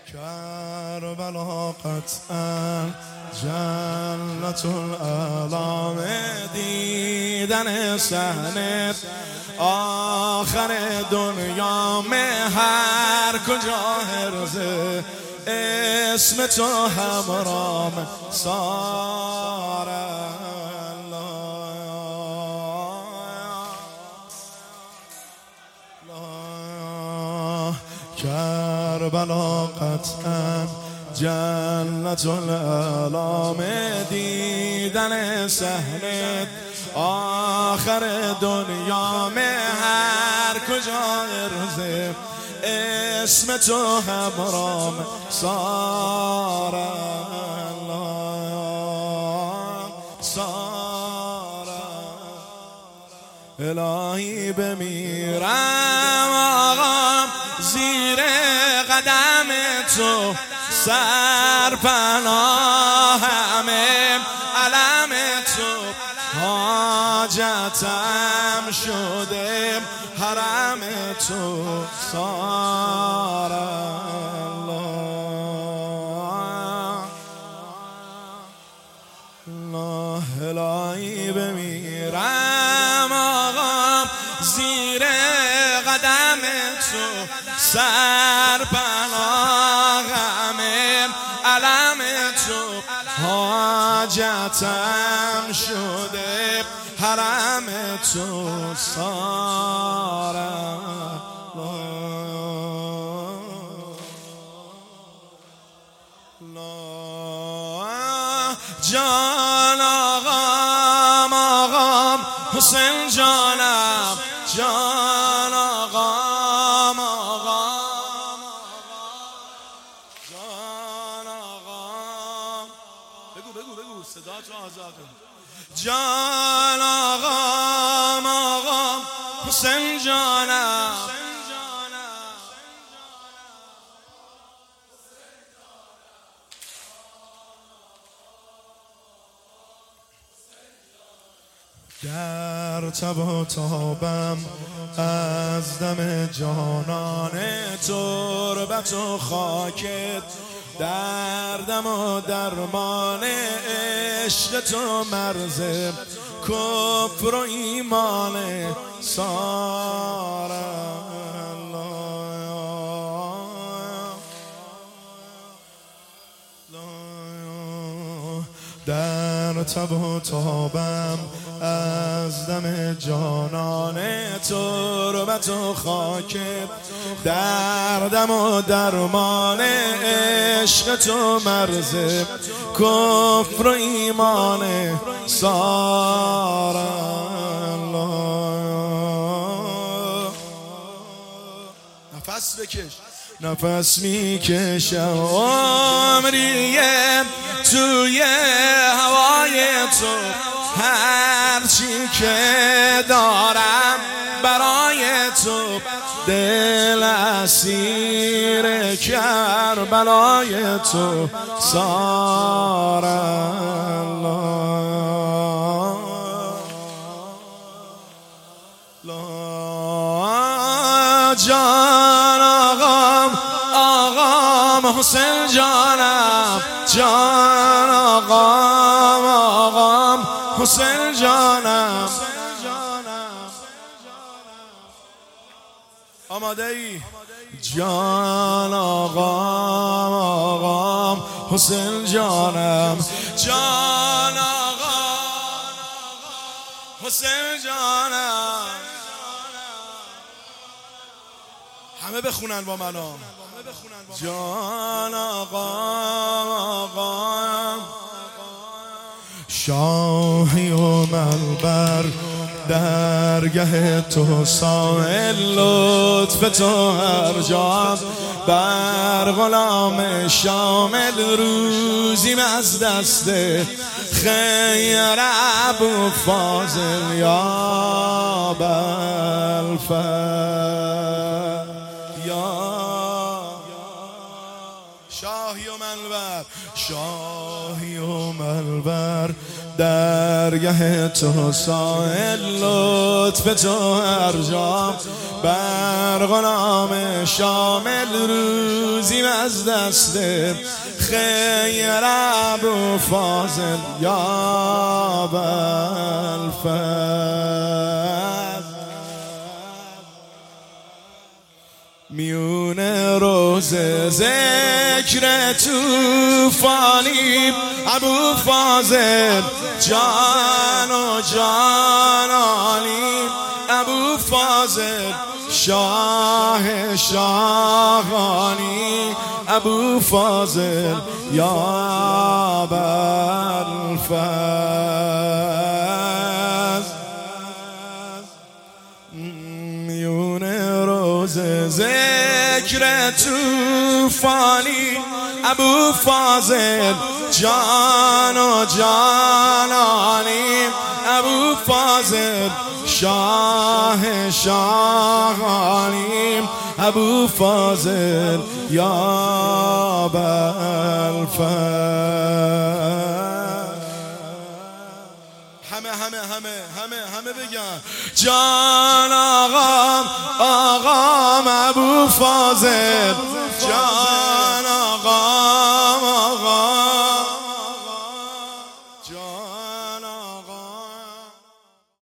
کربلا قطعا جنت الالام، دیدن صحنه آخر دنیا هر کجا هرزه اسم تو همرام ساره. کربلا قطعا جنت الالام، دیدن صحنه آخر دنیا هر کجا ارزه اسم تو همرام ساره. ساره الهی بمیرم آقا زیر قدم تو، سرپناهم علم تو، حاجتم شده حرم تو ساره. الله الهی بمیرم آقا زیر قدم تو، سرپناهم علم تو، حاجتم شده حرم تو ساره. جان آقام آقام حسین جانم، جان آقام آقام جان آقام، بگو صدا تو آزاده. جان آقام آقام حسین جانم، در تب و تابم از دم جانان تربت و خاکت، دردم و درمان عشق تو، مرز کفر و ایمان ساره. در تب و تابم از دم جانان تربت و خاکت، دردم و درمان عشق تو، مرز کفر و ایمان ساره. نفس بکش، نفس میکشم عمریه توی هوای تو، هرچی که دارم برای تو، دل اسیر کربلای تو ساره. جان آقام آقام حسین جانم، جان آقام آقام حسین جانم. آماده ای؟ جان آقام آقام حسین جانم، جان آقام حسین جانم. همه بخونن با منو. جان آقام آقام شاهی و منبر درگه تو، سائل لطف تو هر جا، بر غلام شامل روزیم از دست خیر ابو فاضل یا بلفر یا شاهی و منبر، شاهی و منبر درگه تو، سائل لطف تو هر جا، بر غلام شامل روز روزیم از دست خیر ابو فاضل یا ابوالفضل. میون روز ذکر توفانی ابو فاضل جان و جانانی، ابو فاضل شاه شاهانی، ابو فاضل یا ابوالفضل. میون روز ذکر توفانی ابو فاضل جان و جانانی، ابو فاضل شاه شاهانی، ابو فاضل یا ابوالفضل. همه بگن جان آقام ابو فاضل، جان